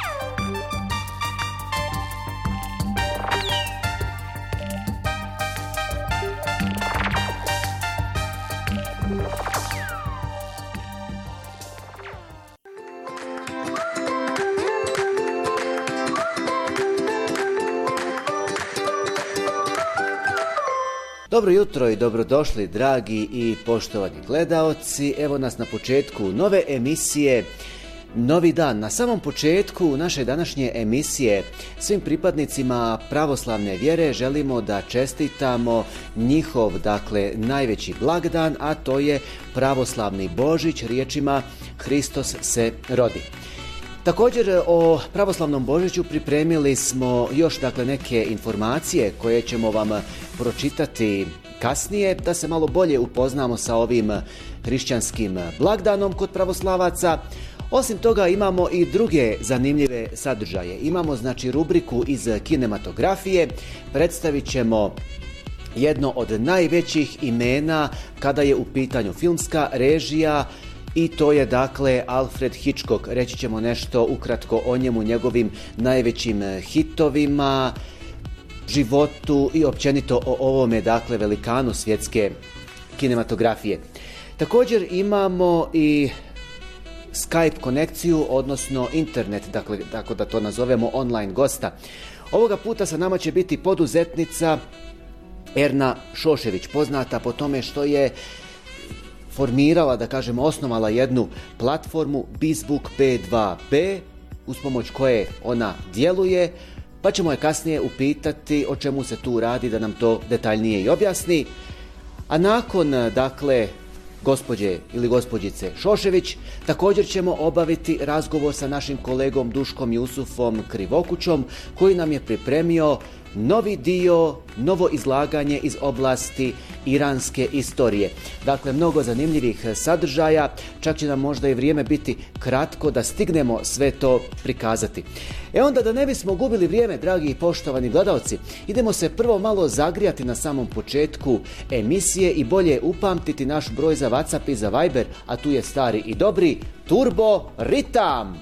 Dobro jutro i dobrodošli, dragi i poštovani gledaoci. Evo nas na početku nove emisije Novi dan. Na samom početku naše današnje emisije svim pripadnicima pravoslavne vjere želimo da čestitamo njihov, najveći blagdan, a to je pravoslavni Božić, riječima Hristos se rodi. Također o pravoslavnom Božiću pripremili smo još neke informacije koje ćemo vam pročitati kasnije, da se malo bolje upoznamo sa ovim hrišćanskim blagdanom kod pravoslavaca. Osim toga imamo i druge zanimljive sadržaje. Imamo rubriku iz kinematografije, predstavit ćemo jedno od najvećih imena kada je u pitanju filmska režija, i to je Alfred Hitchcock. Reći ćemo nešto ukratko o njemu, njegovim najvećim hitovima, životu i općenito o ovome velikanu svjetske kinematografije. Također imamo i Skype konekciju, odnosno internet, tako da to nazovemo online gosta. Ovoga puta sa nama će biti poduzetnica Erna Šošević, poznata po tome što je formirala, osnovala jednu platformu Bizbook P2B, uz pomoć koje ona djeluje, pa ćemo je kasnije upitati o čemu se tu radi, da nam to detaljnije i objasni. A nakon, gospođe ili gospođice Šošević, također ćemo obaviti razgovor sa našim kolegom Duškom Jusufom Krivokućom, koji nam je pripremio novi dio, novo izlaganje iz oblasti iranske istorije. Mnogo zanimljivih sadržaja, čak će nam možda i vrijeme biti kratko da stignemo sve to prikazati. Onda, da ne bismo gubili vrijeme, dragi i poštovani gledalci, idemo se prvo malo zagrijati na samom početku emisije i bolje upamtiti naš broj za WhatsApp i za Viber, a tu je stari i dobri Turbo Ritam.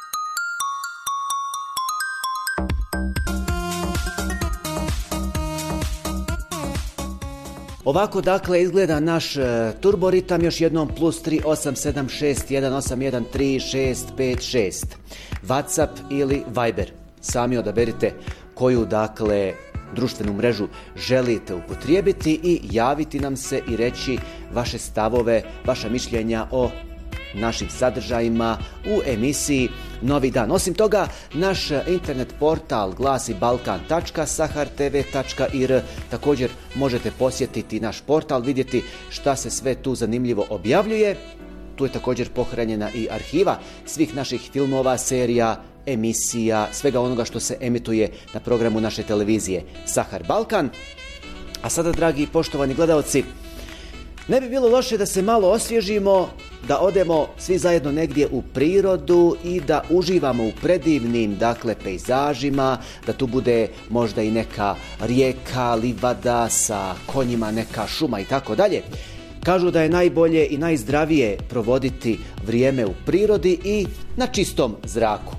Ovako izgleda naš turboritam, još jednom +3 876 181 3656. WhatsApp ili Viber. Sami odaberite koju društvenu mrežu želite upotrijebiti i javiti nam se i reći vaše stavove, vaša mišljenja o našim sadržajima u emisiji Novi dan. Osim toga, naš internet portal glasi balkan.sahartv.ir. Također možete posjetiti naš portal, vidjeti šta se sve tu zanimljivo objavljuje. Tu je također pohranjena i arhiva svih naših filmova, serija, emisija, svega onoga što se emituje na programu naše televizije Sahar Balkan. A sada, dragi i poštovani gledaoci, ne bi bilo loše da se malo osvježimo, da odemo svi zajedno negdje u prirodu i da uživamo u predivnim, pejzažima, da tu bude možda i neka rijeka, livada sa konjima, neka šuma i tako dalje. Kažu da je najbolje i najzdravije provoditi vrijeme u prirodi i na čistom zraku.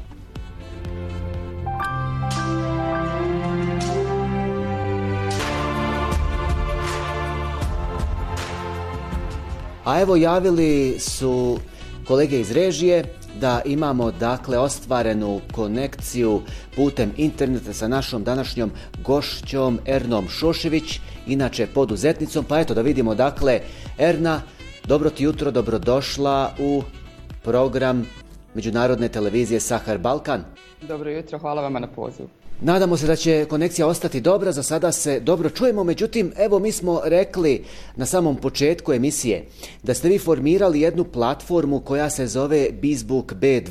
A evo javili su kolege iz režije da imamo dakle ostvarenu konekciju putem interneta sa našom današnjom gošćom Ernom Šošević, inače poduzetnicom. Pa eto da vidimo dakle, Erna, dobro ti jutro, dobrodošla u program Međunarodne televizije Sahar Balkan. Dobro jutro, hvala vama na pozivu. Nadamo se da će konekcija ostati dobra, za sada se dobro čujemo, međutim, evo mi smo rekli na samom početku emisije da ste vi formirali jednu platformu koja se zove Bizbook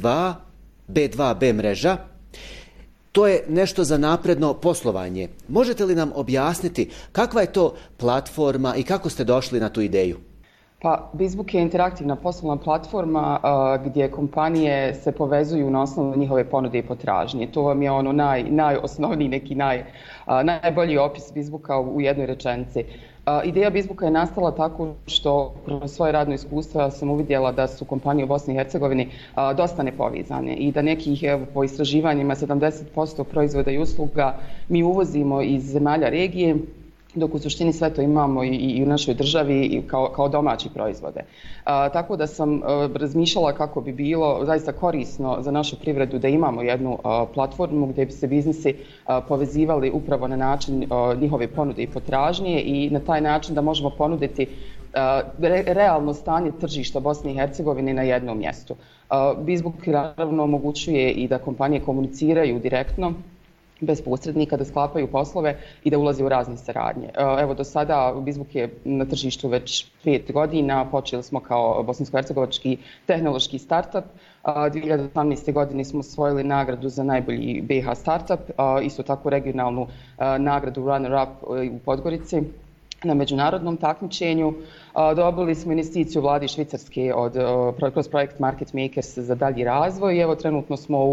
B2B mreža. To je nešto za napredno poslovanje. Možete li nam objasniti kakva je to platforma i kako ste došli na tu ideju? Pa, Bizbook je interaktivna poslovna platforma gdje kompanije se povezuju na osnovu njihove ponude i potražnje. To vam je ono najosnovniji, neki najbolji opis Bizbooka u jednoj rečenici. Ideja Bizbooka je nastala tako što kroz svoje radno iskustvo sam uvidjela da su kompanije u Bosni i Hercegovini dosta nepovezane i da nekih, po istraživanjima, 70% proizvoda i usluga mi uvozimo iz zemalja regije, dok u suštini sve to imamo i u našoj državi kao domaći proizvode. Tako da sam razmišljala kako bi bilo zaista korisno za našu privredu da imamo jednu platformu gdje bi se biznisi povezivali upravo na način njihove ponude i potražnje i na taj način da možemo ponuditi realno stanje tržišta Bosne i Hercegovine na jednom mjestu. Bizbook naravno omogućuje i da kompanije komuniciraju direktno, bez posrednika, da sklapaju poslove i da ulaze u razne saradnje. Evo, do sada Bizbook je na tržištu već 5 godina, počeli smo kao bosansko-hercegovački tehnološki startup. 2018. godine smo osvojili nagradu za najbolji BiH startup, isto tako regionalnu nagradu Runner-up u Podgorici na međunarodnom takmičenju. Dobili smo investiciju vladi Švicarske kroz projekt Market Makers za dalji razvoj i evo trenutno smo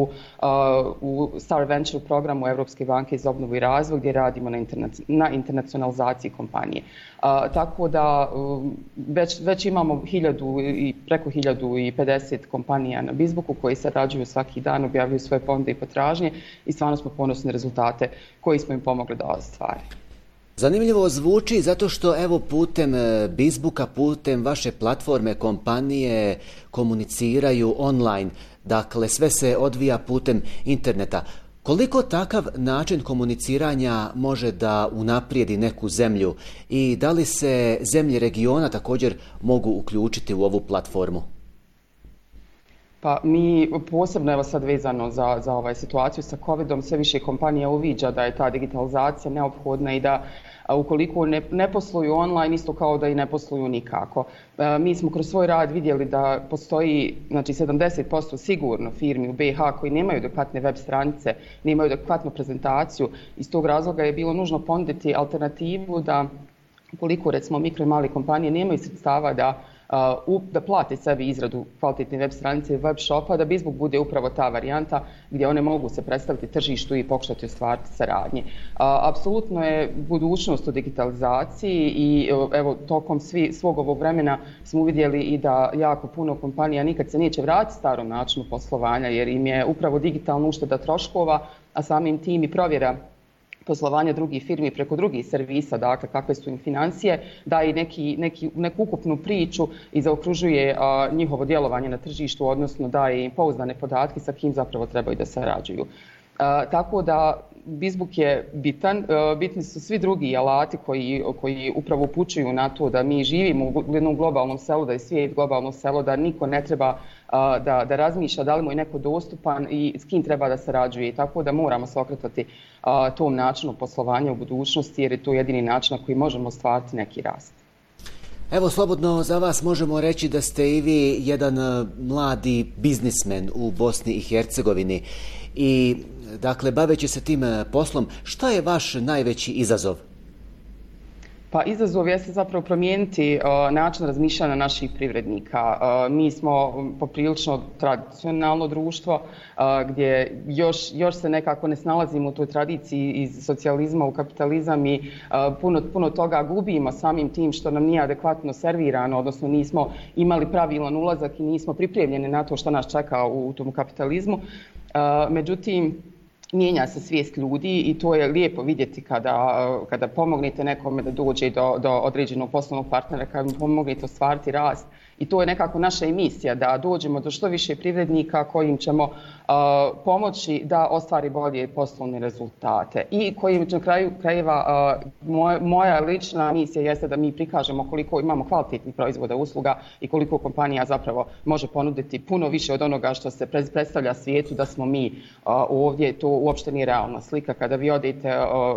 u Star Venture programu Europske banke za obnovu i razvoj gdje radimo na internacionalizaciji kompanije. Tako da već imamo preko 1050 kompanija na Bizbooku koji sarađuju svaki dan, objavljuju svoje ponude i potražnje i stvarno smo ponosni na rezultate koji smo im pomogli da ostvare. Zanimljivo zvuči zato što evo putem Bizbooka, putem vaše platforme kompanije komuniciraju online, dakle sve se odvija putem interneta. Koliko takav način komuniciranja može da unaprijedi neku zemlju i da li se zemlje regiona također mogu uključiti u ovu platformu? Pa mi posebno, evo sad vezano za situaciju sa COVID-om, sve više kompanija uviđa da je ta digitalizacija neophodna i da ukoliko ne posluju online, isto kao da i ne posluju nikako. Mi smo kroz svoj rad vidjeli da postoji 70% sigurno firmi u BiH koji nemaju adekvatne web stranice, nemaju adekvatnu prezentaciju. Iz tog razloga je bilo nužno ponuditi alternativu da ukoliko recimo mikro i male kompanije nemaju sredstava da plate sebi izradu kvalitetne web stranice i web shopa, da Bizbook bude upravo ta varijanta gdje one mogu se predstaviti tržištu i pokušati ostvariti saradnje. Apsolutno je budućnost u digitalizaciji i evo tokom svog ovog vremena smo uvidjeli i da jako puno kompanija nikad se neće vratiti starom načinu poslovanja jer im je upravo digitalna ušteda troškova, a samim tim i provjera poslovanja drugih firmi preko drugih servisa, dakle kakve su im financije, daje neku ukupnu priču i zaokružuje njihovo djelovanje na tržištu, odnosno daje im pouzdane podatke sa kim zapravo trebaju da sarađuju. Tako da Bizbook je bitan, bitni su svi drugi alati koji upravo upućuju na to da mi živimo u jednom globalnom selu, da je svijet globalno selo, da niko ne treba da razmišlja da li mu je neko dostupan i s kim treba da sarađuje. Tako da moramo se okretati tom načinu poslovanja u budućnosti jer je to jedini način na koji možemo ostvariti neki rast. Evo, slobodno za vas možemo reći da ste i vi jedan mladi biznismen u Bosni i Hercegovini i dakle, baveći se tim poslom, šta je vaš najveći izazov? Pa izazov jeste zapravo promijeniti način razmišljanja naših privrednika. Mi smo poprilično tradicionalno društvo gdje još se nekako ne snalazimo u toj tradiciji iz socijalizma u kapitalizam i puno toga gubimo samim tim što nam nije adekvatno servirano, odnosno nismo imali pravilan ulazak i nismo pripremljeni na to što nas čeka u tom kapitalizmu. Međutim, mijenja se svijest ljudi i to je lijepo vidjeti kada pomognete nekome da dođe do određenog poslovnog partnera, kada mu pomognete ostvariti rast. I to je nekako naša emisija, da dođemo do što više privrednika kojim ćemo pomoći da ostvari bolje poslovne rezultate. I kojim na kraju krajeva moja lična misija jeste da mi prikažemo koliko imamo kvalitetnih proizvoda, usluga i koliko kompanija zapravo može ponuditi puno više od onoga što se predstavlja svijetu da smo mi ovdje. To uopšte nije realna slika. Kada vi odete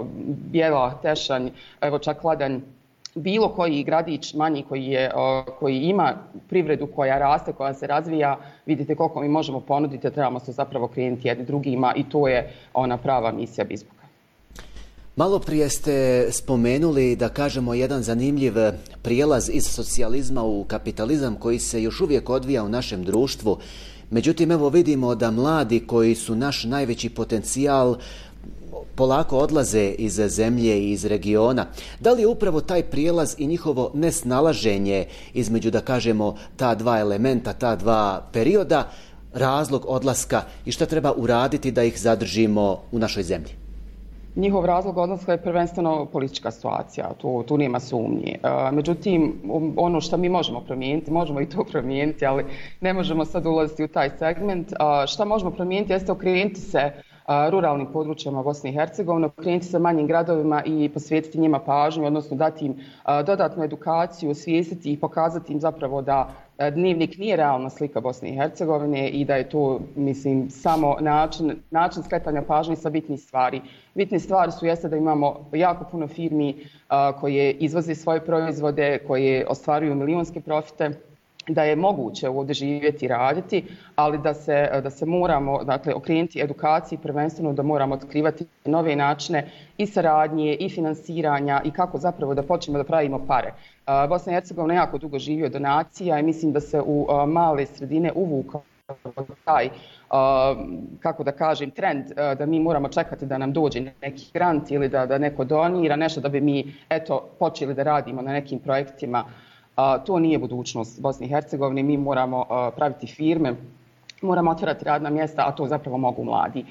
Bijela, Tešanj, evo čak Ladanj, bilo koji gradić manji koji ima privredu koja raste, koja se razvija, vidite koliko mi možemo ponuditi, trebamo se zapravo krenuti jedni drugima i to je ona prava misija Bizbuka. Malo prije ste spomenuli, da kažemo, jedan zanimljiv prijelaz iz socijalizma u kapitalizam koji se još uvijek odvija u našem društvu. Međutim, evo vidimo da mladi koji su naš najveći potencijal polako odlaze iz zemlje i iz regiona. Da li je upravo taj prijelaz i njihovo nesnalaženje između, da kažemo, ta dva elementa, ta dva perioda, razlog odlaska i šta treba uraditi da ih zadržimo u našoj zemlji? Njihov razlog odlaska je prvenstveno politička situacija, tu nema sumnje. Međutim, ono što mi možemo promijeniti, možemo i to promijeniti, ali ne možemo sad ulaziti u taj segment. Šta možemo promijeniti jeste okrenuti se ruralnim područjima Bosne i Hercegovine, okrenuti se manjim gradovima i posvetiti njima pažnju, odnosno dati im dodatnu edukaciju, osvijestiti ih, pokazati im zapravo da dnevnik nije realna slika Bosne i Hercegovine i da je to, mislim, samo način skretanja pažnje sa bitnih stvari. Bitne stvari su jeste da imamo jako puno firmi koje izvoze svoje proizvode, koje ostvaruju milijunske profite, da je moguće ovdje živjeti i raditi, ali da se moramo okrenuti edukaciji, prvenstveno da moramo otkrivati nove načine i saradnje i finansiranja i kako zapravo da počnemo da pravimo pare. Bosna i Hercegovina jako dugo živi od donacija i mislim da se u male sredine uvukao taj, kako da kažem, trend da mi moramo čekati da nam dođe neki grant ili da neko donira nešto da bi mi počeli da radimo na nekim projektima. To nije budućnost Bosne i Hercegovine, mi moramo praviti firme, moramo otvarati radna mjesta, a to zapravo mogu mladi.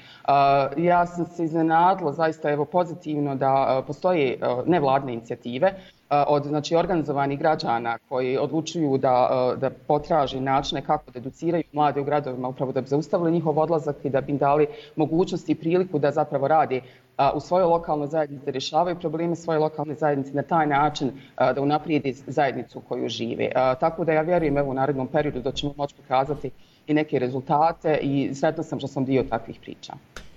Ja sam se iznenadila zaista pozitivno da postoje nevladne inicijative od organizovanih građana koji odlučuju da potraže načine kako da educiraju mlade u gradovima upravo da bi zaustavili njihov odlazak i da bi im dali mogućnost i priliku da zapravo rade u svojoj lokalnoj zajednici, da rješavaju probleme svoje lokalne zajednice, na taj način da unaprijedi zajednicu u koju žive. Tako da ja vjerujem u narednom periodu da ćemo moći pokazati i neke rezultate i sretna sam što sam dio takvih priča.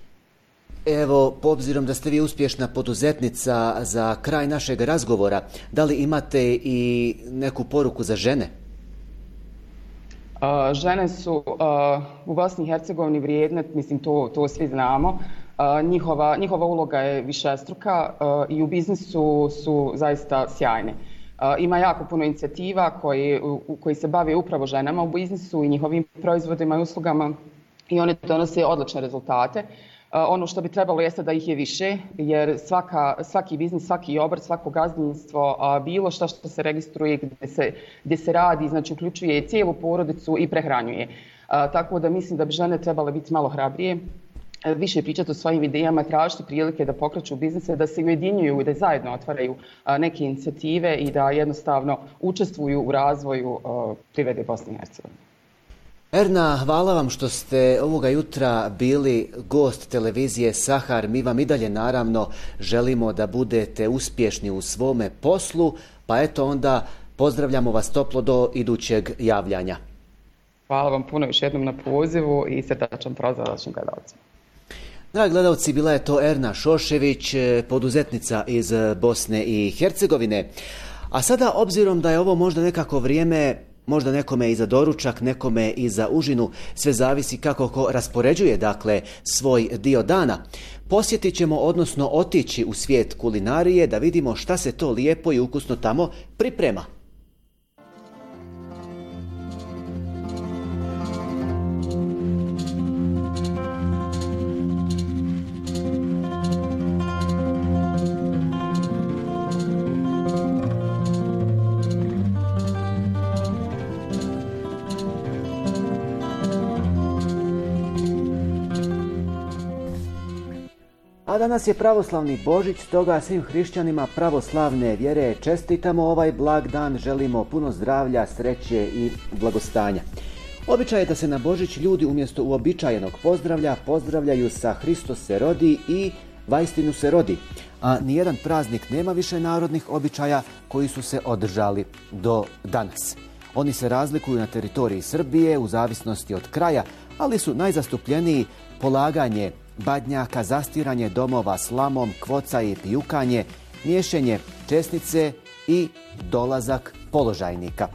Evo, po obzirom da ste vi uspješna poduzetnica, za kraj našeg razgovora, da li imate i neku poruku za žene? Žene su u Bosni i Hercegovini vrijedne, mislim to svi znamo. Njihova uloga je višestruka i u biznisu su zaista sjajne. Ima jako puno inicijativa koji se bave upravo ženama u biznisu i njihovim proizvodima i uslugama i one donose odlične rezultate. Ono što bi trebalo jeste da ih je više, jer svaki biznis, svaki obrt, svako gazdinstvo, bilo što se registruje, gdje se radi, znači uključuje cijelu porodicu i prehranjuje. Tako da mislim da bi žene trebale biti malo hrabrije, više pričati o svojim idejama, tražiti prilike da pokreću biznise, da se ujedinjuju i da zajedno otvaraju neke inicijative i da jednostavno učestvuju u razvoju privrede Bosne i Hercegovine. Erna, hvala vam što ste ovoga jutra bili gost televizije Sahar. Mi vam i dalje naravno želimo da budete uspješni u svome poslu, pa eto onda pozdravljamo vas toplo do idućeg javljanja. Hvala vam puno još jednom na pozivu i srdačan pozdrav vašim gledalcima. Dragi gledalci, bila je to Erna Šošević, poduzetnica iz Bosne i Hercegovine. A sada, obzirom da je ovo možda nekako vrijeme, možda nekome i za doručak, nekome i za užinu, sve zavisi kako ko raspoređuje, dakle, svoj dio dana. Posjetit ćemo, odnosno otići u svijet kulinarije da vidimo šta se to lijepo i ukusno tamo priprema. A danas je pravoslavni Božić, stoga svim hrišćanima pravoslavne vjere čestitamo ovaj blag dan, želimo puno zdravlja, sreće i blagostanja. Običaj je da se na Božić ljudi umjesto uobičajenog pozdravlja pozdravljaju sa Hristos se rodi i Vaistinu se rodi, a nijedan praznik nema više narodnih običaja koji su se održali do danas. Oni se razlikuju na teritoriji Srbije u zavisnosti od kraja, ali su najzastupljeniji polaganje badnjaka, zastiranje domova slamom, kvoca i pijukanje, miješenje česnice i dolazak položajnika.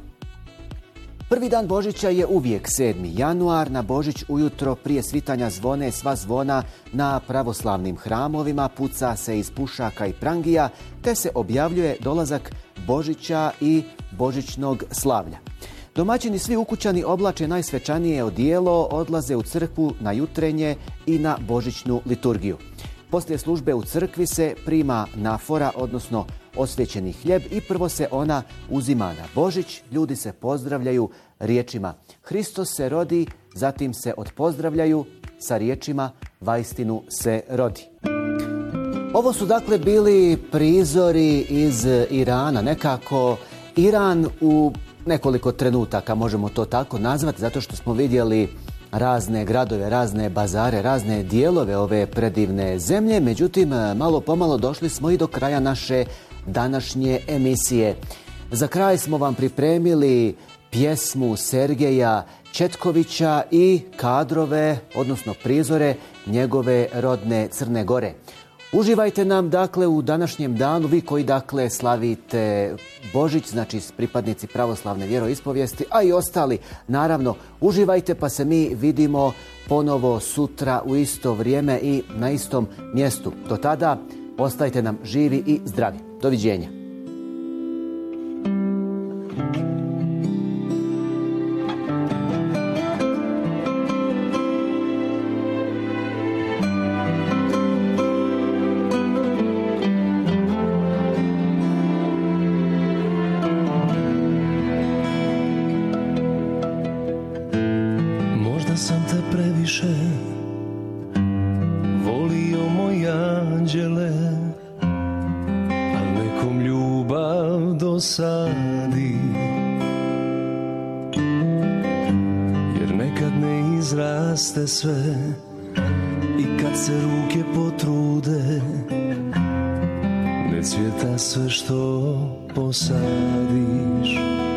Prvi dan Božića je uvijek 7. januar. Na Božić ujutro prije svitanja zvone sva zvona na pravoslavnim hramovima, puca se iz pušaka i prangija, te se objavljuje dolazak Božića i božićnog slavlja. Domaćini svi ukućani oblače najsvečanije odijelo, odlaze u crkvu na jutrenje i na božićnu liturgiju. Poslije službe u crkvi se prima nafora, odnosno osvećeni hljeb, i prvo se ona uzima na Božić. Ljudi se pozdravljaju riječima Hristos se rodi, zatim se odpozdravljaju sa riječima Vaistinu se rodi. Ovo su dakle bili prizori iz Irana, nekako Iran u nekoliko trenutaka, možemo to tako nazvati, zato što smo vidjeli razne gradove, razne bazare, razne dijelove ove predivne zemlje. Međutim, malo pomalo došli smo i do kraja naše današnje emisije. Za kraj smo vam pripremili pjesmu Sergeja Četkovića i kadrove, odnosno prizore njegove rodne Crne Gore. Uživajte nam dakle u današnjem danu, vi koji dakle slavite Božić, znači pripadnici pravoslavne vjeroispovijesti, a i ostali naravno uživajte, pa se mi vidimo ponovo sutra u isto vrijeme i na istom mjestu. Do tada ostajte nam živi i zdravi. Doviđenja. Sve i kad se ruke potrude, ne cvjeta sve što posadiš.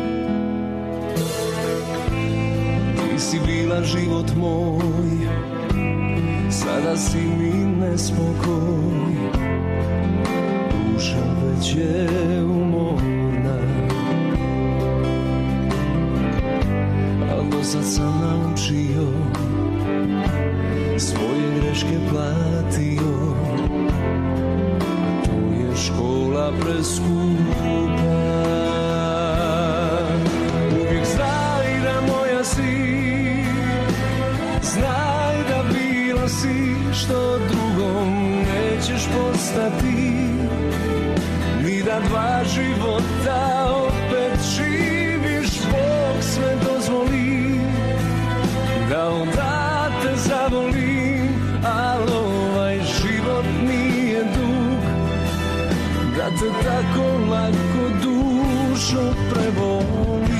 Ti si bila život moj, sada si mi nespokoj, duša već je umorna, al do sad sam naučio svoje greške platio, a to je škola preskupa. Uvijek znaj da moja si, znaj da bila si što drugom nećeš postati, ni da dva života opet živiš. Bog sve dozvoli da onda te zavolim, ali ovaj život nije dug, da te tako lako dušo prevoli.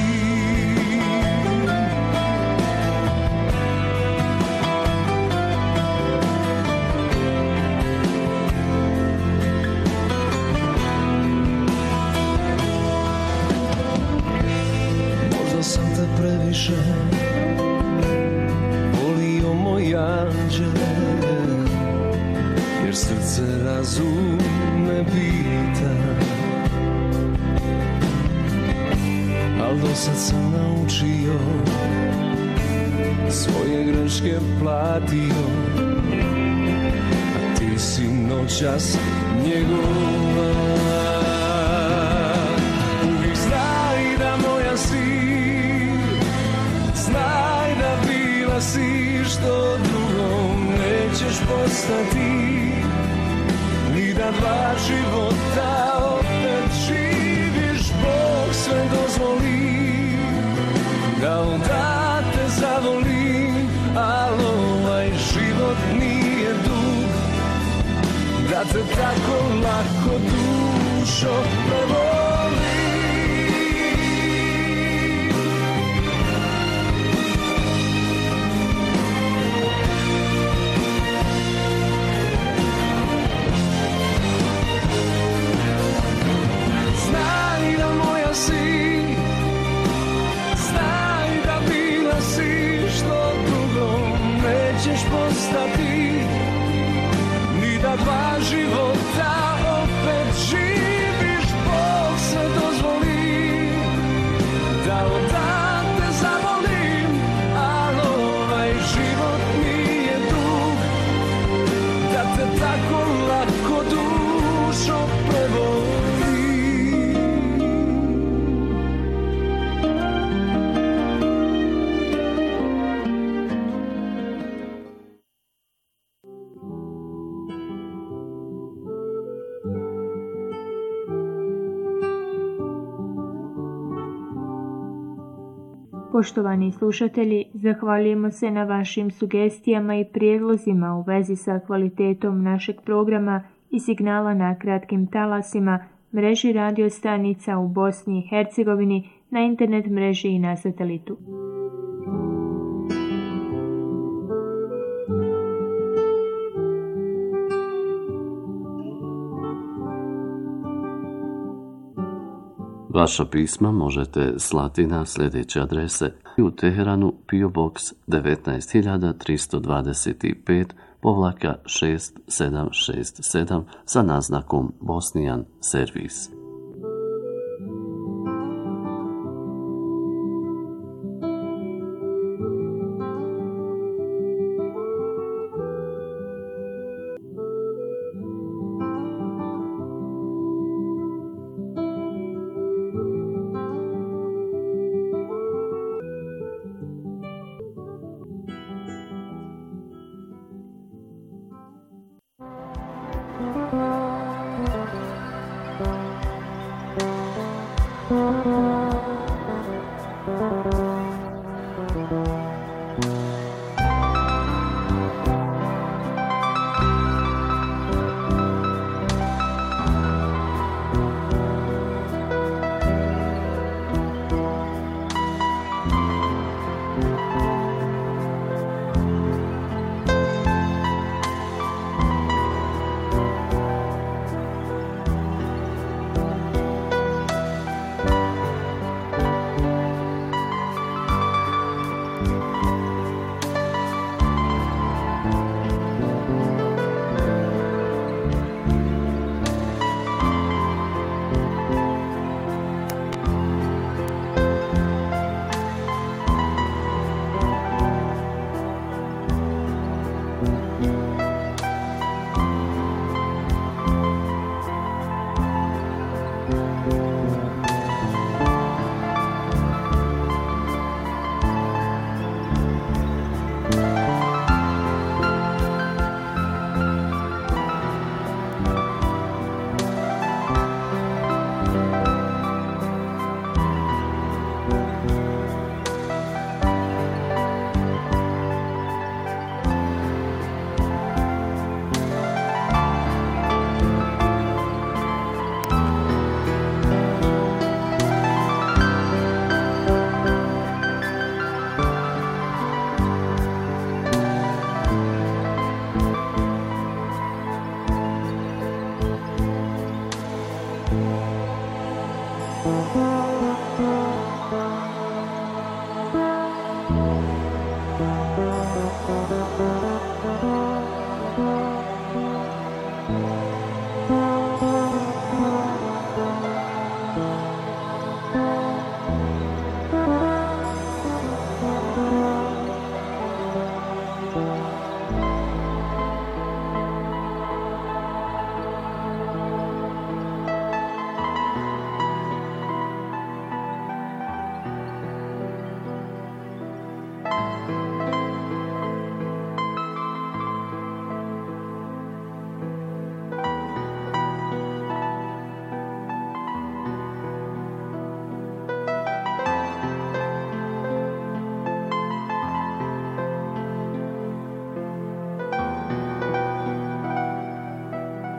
Možda sam te previše anđele, jer srce razum ne pita, al do sad sam naučio, svoje greške platio, a ti ti si noćas njegova. Uvijek znaj da moja si, znaj da bila si što drugom nećeš postati, ni da dva života opet živiš. Bog sve dozvoli da onda te zavolim, ali ovaj život nije dug da te tako lako dušo prevoli. Znaj da moja si, znaj da bila si što dugo nećeš postati, ni da dva života opet živiš. Bog sve dozvoli da odate zavolim, ali ovaj život nije dug da te tako lako dušo prevoli. Poštovani slušatelji, zahvaljujemo se na vašim sugestijama i prijedlozima u vezi sa kvalitetom našeg programa i signala na kratkim talasima, mreži radio stanica u Bosni i Hercegovini, na internet mreži i na satelitu. Vaša pisma možete slati na sljedeće adrese: u Teheranu PO Box 19325-6767 sa naznakom Bosnijan servis.